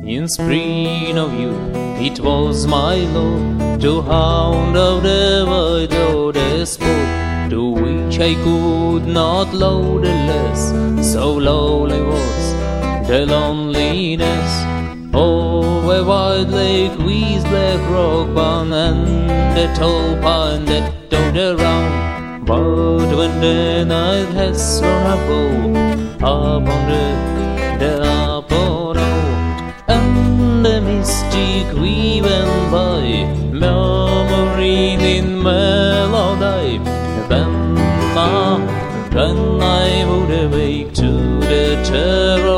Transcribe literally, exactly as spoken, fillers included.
In spring of youth, it was my love to hound out the wild of the sport, to which I could not load the less, so lonely was the loneliness. Oh, a wide lake with black rock bound and the tall pine that don't around. But when the night has thrown a bow upon the, the upper road, and the mystic we went by, murmuring in melody, then, uh, then I would awake to the terror